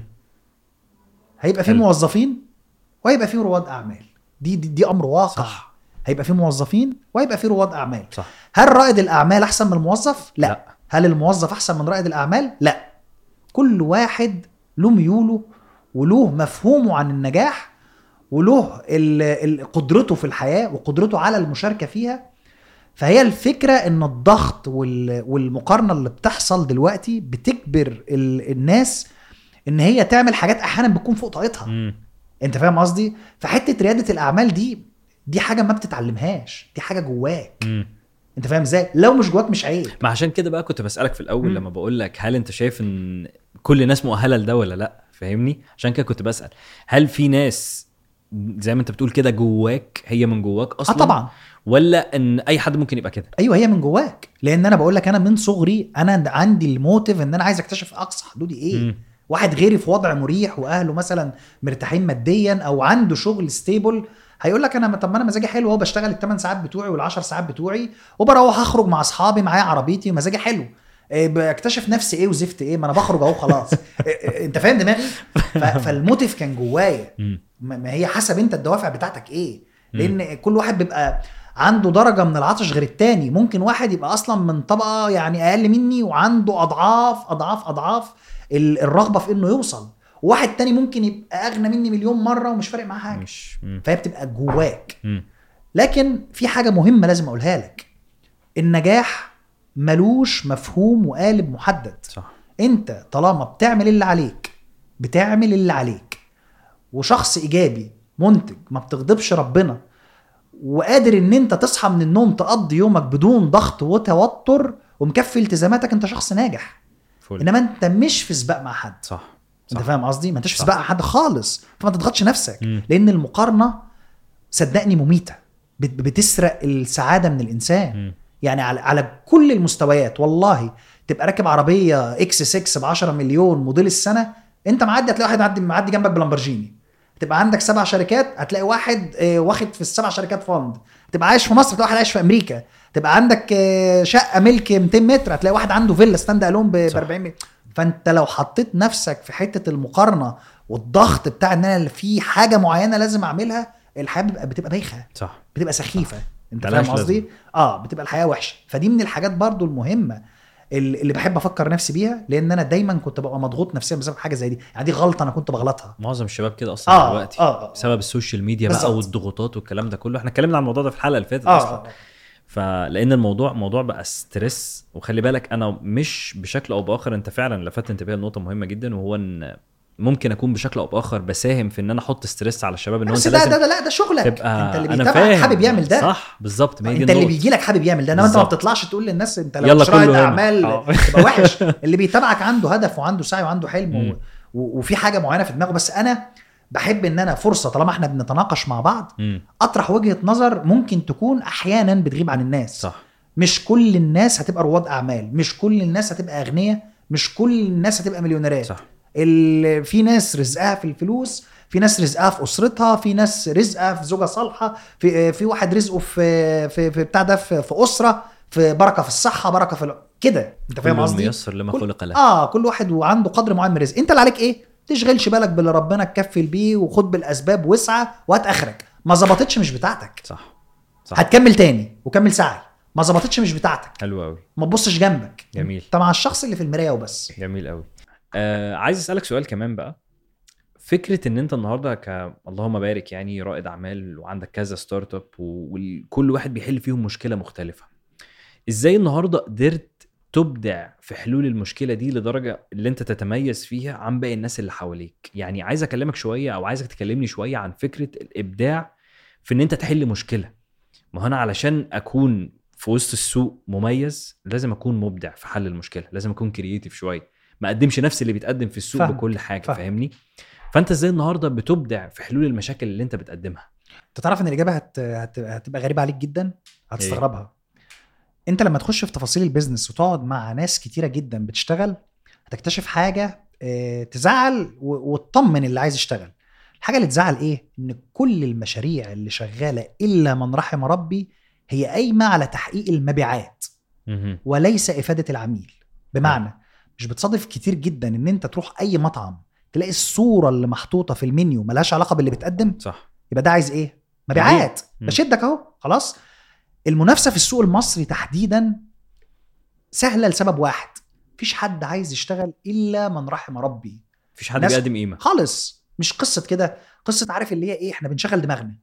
هيبقى في موظفين وهيبقى في رواد اعمال، دي امر واقع. صح. هيبقى في موظفين وهيبقى في رواد اعمال. صح. هل رائد الاعمال احسن من الموظف؟ لا. هل الموظف احسن من رائد الاعمال؟ لا. كل واحد له ميوله وله مفهومه عن النجاح وله قدرته في الحياة وقدرته على المشاركة فيها. فهي الفكرة ان الضغط والمقارنة اللي بتحصل دلوقتي بتجبر الناس ان هي تعمل حاجات احيانا بتكون فوق طاقتها. انت فاهم قصدي؟ فحتة ريادة الاعمال دي حاجة ما بتتعلمهاش، دي حاجة جواك. انت فاهم ازاي؟ لو مش جواك مش عيب. ما عشان كده بقى كنت بسألك في الاول لما بقول لك هل انت شايف ان كل الناس مؤهلة لده ولا لا؟ فاهمني؟ عشان كده كنت بسأل هل في ناس زي ما انت بتقول كده جواك، هي من جواك اصلا؟ طبعا. ولا ان اي حد ممكن يبقى كده؟ ايوه هي من جواك، لان انا بقول لك انا من صغري انا عندي الموتيف ان انا عايز اكتشف اقصى حدودي ايه. واحد غيري في وضع مريح واهله مثلا مرتاحين ماديا او عنده شغل ستيبل هيقول لك انا طب ما انا مزاجي حلو، هو بشتغل ال8 ساعات بتوعي وال10 ساعات بتوعي وبروح اخرج مع اصحابي معايا عربيتي ومزاجي حلو. بكتشف نفسي ايه وزفت ايه، ما انا بخرج اهو خلاص. انت فاهم دماغي؟ فالموتيف كان جوايا. ما هي حسب انت الدوافع بتاعتك ايه، لان كل واحد بيبقى عنده درجة من العطش غير التاني. ممكن واحد يبقى اصلا من طبقة يعني اقل مني وعنده اضعاف الرغبة في انه يوصل، وواحد تاني ممكن يبقى اغنى مني مليون مرة ومش فارق معاه حاجة. فهي بتبقى جواك. لكن في حاجة مهمة لازم اقولها لك، النجاح ملوش مفهوم وقالب محدد. صح. انت طالما بتعمل اللي عليك وشخص ايجابي منتج، ما بتغضبش ربنا، وقادر ان انت تصحى من النوم تقضي يومك بدون ضغط وتوتر ومكفي التزاماتك، انت شخص ناجح. انما انت مش في سباق مع حد. صح. انت فاهم قصدي؟ ما انتش في سباق مع حد خالص، فما تضغطش نفسك. لان المقارنة صدقني مميتة، بتسرق السعادة من الانسان. يعني على كل المستويات. والله تبقى راكب عربية اكس 6 ب10 مليون موديل السنة، انت معدي هتلاقي واحد معدي جنبك بلامبرجيني. تبقى عندك 7 شركات، هتلاقي واحد واخد في ال7 شركات فند. تبقى عايش في مصر، هتلاقي واحد عايش في امريكا. تبقى عندك شقة ملك 200 متر، هتلاقي واحد عنده فيلا ستاند الون ب 40 متر. فانت لو حطيت نفسك في حتة المقارنة والضغط بتاع ان انا في حاجة معينة لازم اعملها، الحياة بتبقى بايخة. صح. بتبقى سخيفة. انت فاهم قصدي؟ بتبقى الحياة وحشة. فدي من الحاجات برضو المهمة اللي بحب افكر نفسي بيها، لان انا دايما كنت ببقى مضغوط نفسيا بسبب حاجه زي دي. يعني دي غلطه انا كنت بغلطها. معظم الشباب كده اصلا دلوقتي بسبب السوشيال ميديا بالزبط. بقى والضغوطات والكلام ده كله. احنا اتكلمنا عن الموضوع ده في الحلقه اللي فاتت اصلا. فلان الموضوع بقى ستريس. وخلي بالك انا مش بشكل او باخر، انت فعلا لفتت انتباهي لنقطه مهمه جدا، وهو ان ممكن اكون بشكل او باخر بساهم في ان انا احط ستريس على الشباب، ان هو انت لازم ده شغلك. انت اللي بيتابعك حابب يعمل ده. صح بالظبط. انت اللي بيجي لك حابب يعمل ده. انت ما بتطلعش تقول للناس انت لو مش رائد اعمال تبقى وحش. اللي بيتابعك عنده هدف وعنده سعي وعنده حلم وفي حاجه معينه في دماغه. بس انا بحب ان انا فرصه طالما احنا بنتناقش مع بعض اطرح وجهه نظر ممكن تكون احيانا بتغيب عن الناس. صح. مش كل الناس هتبقى رواد اعمال، مش كل الناس هتبقى اغنياء، مش كل الناس هتبقى مليونيرات. صح. في ناس رزقها في الفلوس، في ناس رزقها في اسرتها، في ناس رزقها في زوجة صالحة، في واحد رزقه في بتاع ده في اسره، في بركه في الصحه، بركه في كده. انت فاهم قصدي؟ ميسر لما خلق له. كل واحد وعنده قدر معين من الرزق. انت اللي عليك ايه؟ تشغلش بالك باللي ربنا تكفل بيه، وخد بالاسباب واسعى وهات اخرك. ما ظبطتش مش بتاعتك. صح. هتكمل تاني وكمل سعي. ما ظبطتش مش بتاعتك. حلو قوي. ما تبصش جنبك. جميل. انت مع الشخص اللي في المرايه وبس. جميل قوي. عايز اسالك سؤال كمان بقى. فكره ان انت النهارده اللهم بارك يعني رائد اعمال وعندك كذا ستارت اب وكل واحد بيحل فيهم مشكله مختلفه، ازاي النهارده قدرت تبدع في حلول المشكله دي لدرجه اللي انت تتميز فيها عن باقي الناس اللي حواليك؟ يعني عايز اكلمك شويه او عايزك تكلمني شويه عن فكره الابداع في ان انت تحل مشكله. ما انا علشان اكون في وسط السوق مميز لازم اكون مبدع في حل المشكله، لازم اكون كرييتيف شويه، ما اقدمش نفس اللي بيتقدم في السوق بكل حاجه. فاهمني؟ فانت ازاي النهارده بتبدع في حلول المشاكل اللي انت بتقدمها؟ انت تعرف ان الاجابه هتبقى غريبه عليك جدا، هتستغربها. انت لما تخش في تفاصيل البيزنس وتقعد مع ناس كتيره جدا بتشتغل، هتكتشف حاجه تزعل وتطمن اللي عايز يشتغل. الحاجه اللي تزعل ايه؟ ان كل المشاريع اللي شغاله الا من رحم ربي هي قايمه على تحقيق المبيعات وليس افاده العميل. بمعنى مش بتصادف كتير جدا ان انت تروح اي مطعم تلاقي الصوره اللي محطوطه في المنيو ملهاش علاقه باللي بتقدم. صح. يبقى ده عايز ايه؟ مبيعات. بشدك اهو خلاص. المنافسه في السوق المصري تحديدا سهله لسبب واحد، مفيش حد عايز يشتغل الا من رحم ربي. مفيش حد بيقدم قيمه خالص. مش قصه كده، قصه عارف اللي هي ايه، احنا بنشغل دماغنا.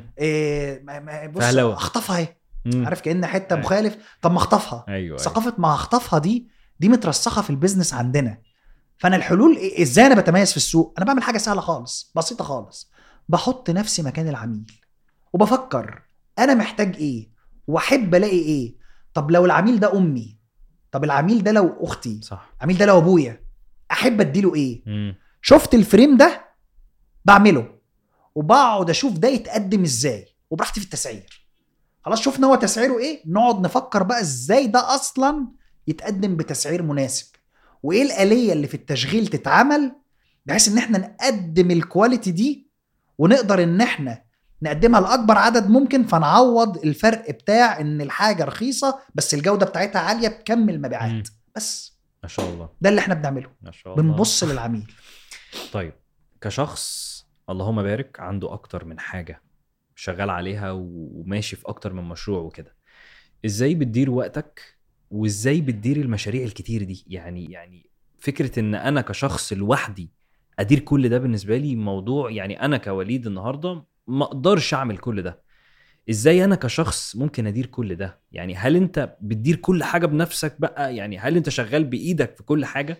بص اخطفها اهي، عارف كأن حته مخالف، طب ما اخطفها. أيوة. ثقافه ما اخطفها دي مترسخه في البيزنس عندنا. فانا الحلول ازاي انا بتميز في السوق؟ انا بعمل حاجه سهله خالص، بسيطه خالص. بحط نفسي مكان العميل وبفكر انا محتاج ايه واحب الاقي ايه. طب لو العميل ده امي، طب العميل ده لو اختي، صح. العميل ده لو ابويا، احب اديله ايه؟ شفت الفريم ده بعمله وبقعد اشوف ده يتقدم ازاي وبراحتي في التسعير. خلاص شفنا هو تسعيره ايه، نقعد نفكر بقى ازاي ده اصلا يتقدم بتسعير مناسب، وايه الآلية اللي في التشغيل تتعمل بحيث ان احنا نقدم الكواليتي دي ونقدر ان احنا نقدمها لأكبر عدد ممكن، فنعوض الفرق بتاع ان الحاجة رخيصة بس الجودة بتاعتها عالية بكم المبيعات. بس ما شاء الله. ده اللي احنا بنعمله، ما شاء الله. بنبص للعميل. طيب كشخص اللهم بارك عنده اكتر من حاجة شغال عليها وماشي في اكتر من مشروع وكده، ازاي بتدير وقتك وازاي بتدير المشاريع الكتير دي؟ يعني فكرة ان انا كشخص لوحدي ادير كل ده بالنسبة لي موضوع، يعني انا كوليد النهاردة ما اقدرش اعمل كل ده. ازاي انا كشخص ممكن ادير كل ده؟ يعني هل انت بتدير كل حاجة بنفسك بقى؟ يعني هل انت شغال بايدك في كل حاجة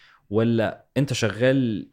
ولا انت شغال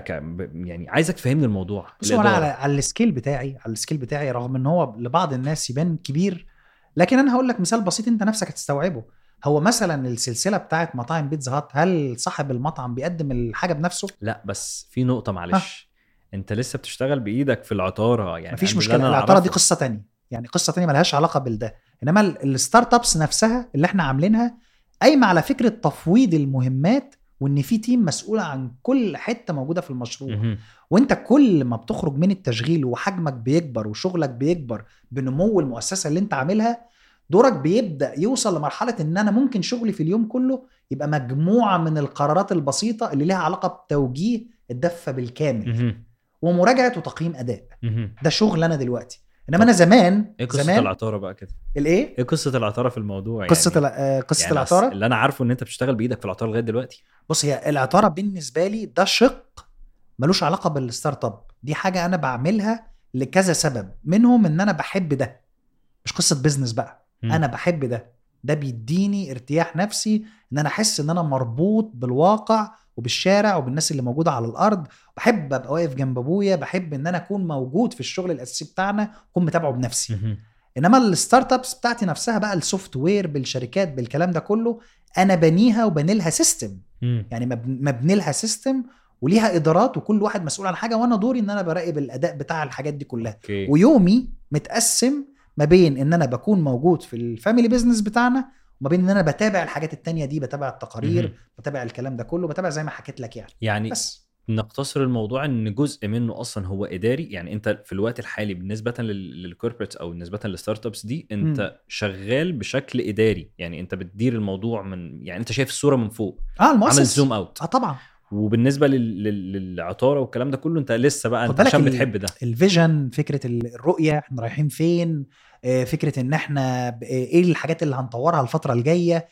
يعني عايزك تفهمني الموضوع. بصوا انا على السكيل بتاعي رغم ان هو لبعض الناس يبان كبير، لكن انا هقول لك مثال بسيط انت نفسك هتستوعبه. هو مثلا السلسله بتاعت مطاعم بيتزا هات، هل صاحب المطعم بيقدم الحاجه بنفسه؟ لا بس في نقطة معلش، انت لسه بتشتغل بايدك في العطارة يعني. مفيش ده مشكله، أنا العطاره دي أعرفه. قصه تانية، يعني قصه تانية ملهاش علاقه بالده. انما الستارت ابس نفسها اللي احنا عاملينها قايمه على فكره تفويض المهمات، وان في تيم مسؤول عن كل حته موجوده في المشروع. مهم. وانت كل ما بتخرج من التشغيل وحجمك بيكبر وشغلك بيكبر بنمو المؤسسه اللي انت عاملها، دورك بيبدا يوصل لمرحله ان انا ممكن شغلي في اليوم كله يبقى مجموعه من القرارات البسيطه اللي ليها علاقه بتوجيه الدفه بالكامل مهم. ومراجعه وتقييم اداء. مهم. ده شغل انا دلوقتي. انما طب انا زمان ايه قصة زمان العطارة بقى كده؟ الايه ايه قصة العطارة في الموضوع قصه يعني؟ قصه يعني العطاره. اللي انا عارفه ان انت بتشتغل بايدك في العطارة لغاية دلوقتي. بص، هي العطاره بالنسبه لي ده شق ملوش علاقه بالستارت اب، دي حاجه انا بعملها لكذا سبب، منهم ان انا بحب ده، مش قصه بيزنس بقى. انا بحب ده بيديني ارتياح نفسي، ان انا احس ان انا مربوط بالواقع وبالشارع وبالناس اللي موجوده على الارض. بحب ابقى واقف جنب ابويا، بحب ان انا اكون موجود في الشغل الاساسي بتاعنا، اكون متابعه بنفسي. مهم. انما الستارت ابس بتاعتي نفسها بقى، السوفت وير بالشركات بالكلام ده كله، انا بنيها وبنيلها سيستم. مم. يعني مبني لها سيستم وليها ادارات وكل واحد مسؤول عن حاجه، وانا دوري ان انا براقب الاداء بتاع الحاجات دي كلها. اوكي. ويومي متقسم ما بين ان انا بكون موجود في الفاميلي بيزنس بتاعنا، وما بين ان انا بتابع الحاجات التانية دي، بتابع مهم. التقارير، بتابع الكلام ده كله، بتابع زي ما حكيت لك يعني بس نقتصر الموضوع ان جزء منه اصلا هو اداري. يعني انت في الوقت الحالي بالنسبه للكوربريتس او بالنسبه للستارت ابس دي انت شغال بشكل اداري، يعني انت بتدير الموضوع من، يعني انت شايف الصوره من فوق، المؤسس عامل زوم اوت. طبعا. وبالنسبه للعطاره والكلام ده كله انت لسه بقى، خد انت بالك عشان بتحب ده. الفيجن، فكره الرؤيه، احنا رايحين فين، فكره ان احنا ايه الحاجات اللي هنطورها الفتره الجايه،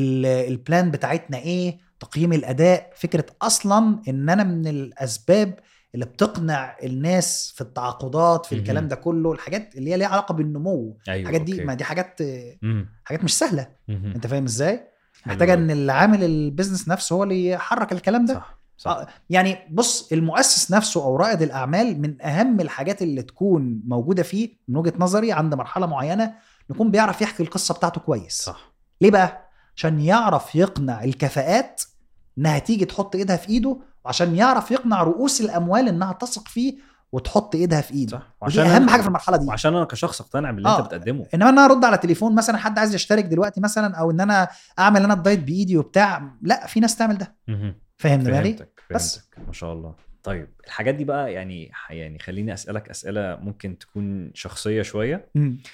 البلان بتاعتنا ايه، تقييم الاداء. فكره اصلا ان انا من الاسباب اللي بتقنع الناس في التعاقدات في الكلام ده كله، الحاجات اللي هي ليها علاقه بالنمو. أيوة الحاجات دي أوكي. ما دي حاجات مم. حاجات مش سهله. مم. انت فاهم ازاي؟ حلو محتاجه أوي. ان اللي عامل البيزنس نفسه هو اللي يحرك الكلام ده. صح. يعني بص، المؤسس نفسه او رائد الاعمال من اهم الحاجات اللي تكون موجوده فيه من وجهه نظري عند مرحله معينه، يكون بيعرف يحكي القصه بتاعته كويس. صح. ليه بقى؟ عشان يعرف يقنع الكفاءات انها تيجي تحط ايدها في ايده، وعشان يعرف يقنع رؤوس الاموال انها تثق فيه وتحط ايدها في ايده. صح. ودي اهم حاجه في المرحله دي. وعشان انا كشخص اقتنع باللي انت بتقدمه. انما انا ارد على تليفون مثلا حد عايز يشترك دلوقتي مثلا، او ان انا اعمل انا الدايت بايدي وبتاع، لا، في ناس تعمل ده. فاهم دماغي؟ فهمتك. ما شاء الله. طيب الحاجات دي بقى يعني خليني اسالك اسئله ممكن تكون شخصيه شويه.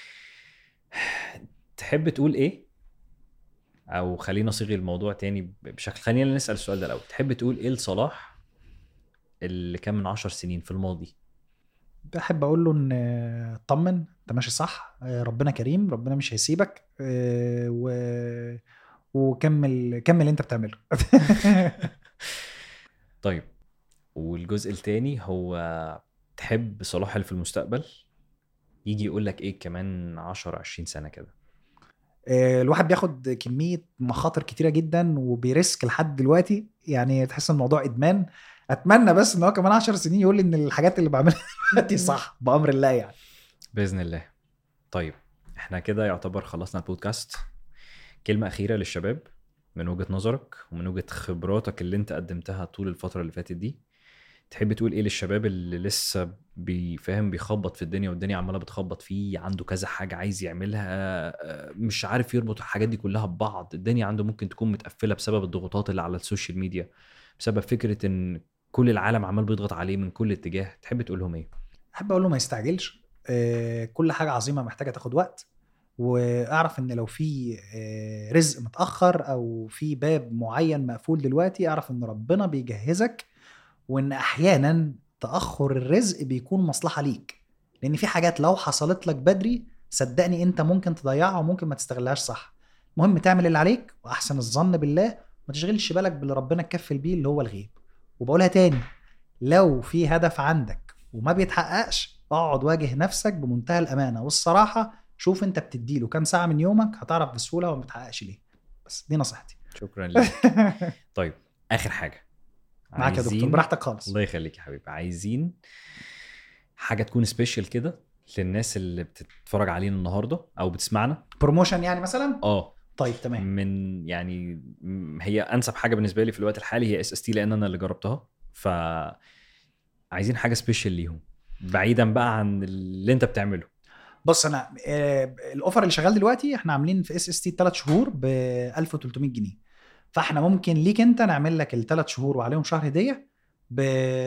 تحب تقول ايه، او خلينا نصيغ الموضوع تاني بشكل، خلينا نسال السؤال ده الاول. تحب تقول ايه لصلاح اللي كان من 10 سنين في الماضي؟ بحب اقول له ان اطمن، انت ماشي صح، ربنا كريم، ربنا مش هيسيبك، وكمل انت بتعمله. طيب والجزء التاني هو تحب صلاح اللي في المستقبل يجي يقول لك ايه كمان 10 20 سنه كده؟ الواحد بياخد كمية مخاطر كتيرة جدا وبيرسك لحد دلوقتي، يعني تحس الموضوع ادمان. اتمنى بس ان هو كمان 10 سنين يقول لي ان الحاجات اللي بعملها دلوقتي صح بامر الله يعني. باذن الله. طيب احنا كده يعتبر خلصنا البودكاست. كلمه اخيره للشباب من وجهه نظرك ومن وجهه خبراتك اللي انت قدمتها طول الفتره اللي فاتت دي. تحب تقول ايه للشباب اللي لسه بيخبط في الدنيا والدنيا عماله بتخبط فيه، عنده كذا حاجه عايز يعملها، مش عارف يربط الحاجات دي كلها ببعض، الدنيا عنده ممكن تكون متقفله بسبب الضغوطات اللي على السوشيال ميديا، بسبب فكره ان كل العالم عمال بيضغط عليه من كل اتجاه؟ تحب تقول لهم ايه؟ احب اقول له ما يستعجلش. كل حاجة عظيمة محتاجة تاخد وقت. واعرف ان لو في رزق متاخر او في باب معين مقفول دلوقتي، اعرف ان ربنا بيجهزك، وان احيانا تاخر الرزق بيكون مصلحه ليك، لان في حاجات لو حصلت لك بدري صدقني انت ممكن تضيعها وممكن ما تستغلهاش صح. المهم تعمل اللي عليك واحسن الظن بالله، ما تشغلش بالك باللي ربنا اتكفل بيه اللي هو الغيب. وبقولها تاني، لو في هدف عندك وما بيتحققش اقعد واجه نفسك بمنتهى الامانه والصراحه، شوف انت بتديله كام ساعه من يومك، هتعرف بسهوله وما بيتحققش ليه. بس دي نصيحتي. شكرا لك. طيب اخر حاجه معاك يا دكتور، براحتك خالص. الله يخليك يا حبيبي. عايزين حاجه تكون سبيشال كده للناس اللي بتتفرج علينا النهارده او بتسمعنا، بروموشن يعني مثلا. طيب تمام. من يعني هي انسب حاجه بالنسبه لي في الوقت الحالي هي SST، لان انا اللي جربتها. ف عايزين حاجه سبيشال ليهم بعيدا بقى عن اللي انت بتعمله. بص انا الاوفر اللي شغال دلوقتي احنا عاملين في SST 3 شهور ب 1300 جنيه، فاحنا ممكن ليك انت نعمل لك ال3 شهور وعليهم شهر هديه ب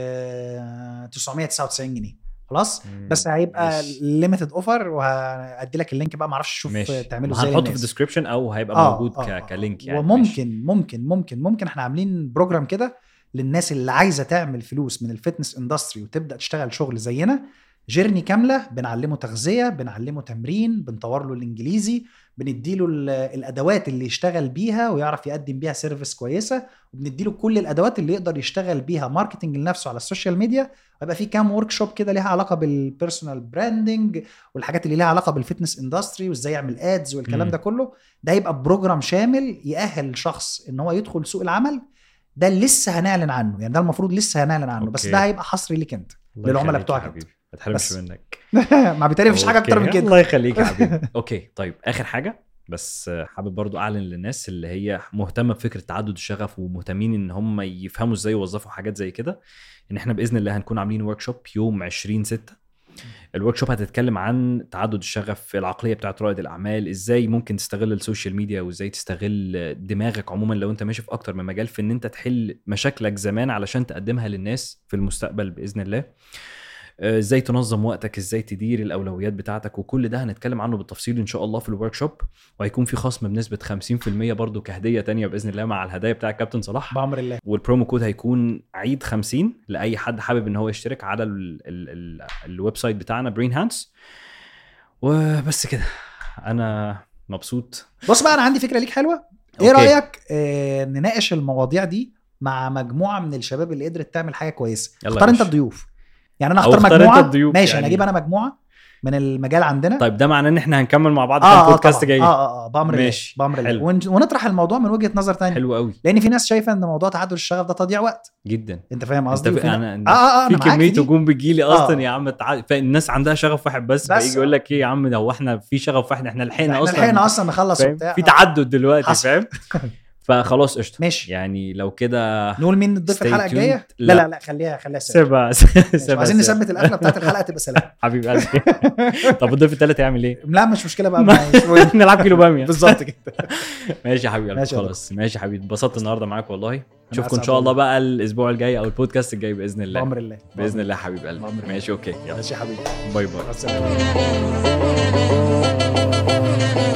999 جنيه خلاص. بس هيبقى ليميتد اوفر، وهادي لك اللينك بقى، معرفش شوف تعمله ازاي، هنحطه في الديسكريبشن او هيبقى موجود كلينك يعني. وممكن احنا عاملين بروجرام كده للناس اللي عايزه تعمل فلوس من الفتنس اندستري وتبدا تشتغل شغل زينا، جيرني كامله، بنعلمه تغذيه، بنعلمه تمرين، بنطور له الانجليزي، بنديله الادوات اللي يشتغل بيها ويعرف يقدم بيها سيرفيس كويسه، وبنديله كل الادوات اللي يقدر يشتغل بيها ماركتنج لنفسه على السوشيال ميديا. ويبقى في كام ورك شوب كده ليها علاقه بالبيرسونال براندنج والحاجات اللي ليها علاقه بالفتنس اندستري وازاي يعمل ادز والكلام ده كله. ده يبقى بروجرام شامل يأهل الشخص ان هو يدخل سوق العمل. ده لسه هنعلن عنه، يعني ده المفروض لسه هنعلن عنه. بس ده هيبقى حصري ليك انت، للعملاء بتوعك. ما تحرمش منك. ما بالتالي مفيش حاجه اكتر من كده. الله يخليك يا حبيبي. اوكي طيب اخر حاجه بس حابب برضو اعلن للناس اللي هي مهتمه بفكره تعدد الشغف ومهتمين ان هم يفهموا ازاي يوظفوا حاجات زي كده، ان احنا باذن الله هنكون عاملين ورك شوب يوم 20/6. الورك شوب هتتكلم عن تعدد الشغف، العقليه بتاعت رائد الاعمال، ازاي ممكن تستغل السوشيال ميديا وازاي تستغل دماغك عموما لو انت ماشي في اكتر من مجال، في ان انت تحل مشاكلك زمان علشان تقدمها للناس في المستقبل باذن الله. ازاي تنظم وقتك، ازاي تدير الاولويات بتاعتك، وكل ده هنتكلم عنه بالتفصيل ان شاء الله في الورك شوب. وهيكون في خصم بنسبه 50% برضو كهديه تانية باذن الله مع الهدايا بتاع كابتن صلاح بأمر الله. والبرومو كود هيكون عيد 50 لاي حد حابب ان هو يشترك على الويب سايت بتاعنا برين هانس. وبس كده انا مبسوط. بص بقى انا عندي فكره ليك حلوه. ايه رايك نناقش المواضيع دي مع مجموعه من الشباب اللي قدرت تعمل حاجه كويسه؟ اختار انت الضيوف، يعني انا اختار مجموعه ماشي يعني. انا اجيب انا مجموعه من المجال عندنا. طيب ده معناه ان احنا هنكمل مع بعض في البودكاست جاي. بأمر الله ونطرح الموضوع من وجهه نظر تانية. حلو قوي. لان في ناس شايفه ان موضوع تعدد الشغف ده تضييع وقت جدا. انت فاهم قصدي؟ في كميه هجوم بيجيلي اصلا يا عم. الناس عندها شغف واحد بس بيجي يقول لك ايه يا عم، هو احنا في شغف واحد، احنا لحقنا اصلا نخلص وبتاع. في تعدد دلوقتي فاهم. فخلاص قشطه ماشي. يعني لو كده نقول مين الضيف الحلقه الجايه؟ لا خليها سيبها. عايزين نثبت القفله بتاعت الحلقه تبقى سلام. حبيب قلبي. طب الضيف الثالث يعمل ايه؟ لا مش مشكله بقى. نلعب كيلو باميه بالظبط كده. ماشي يا حبيبي. خلاص ماشي يا حبيبي، اتبسطت النهارده معاك والله. نشوفكم ان شاء الله بقى الاسبوع الجاي او البودكاست الجاي باذن الله. بأمر الله. باذن الله حبيب قلبي. ماشي اوكي. ماشي يا حبيبي. باي باي.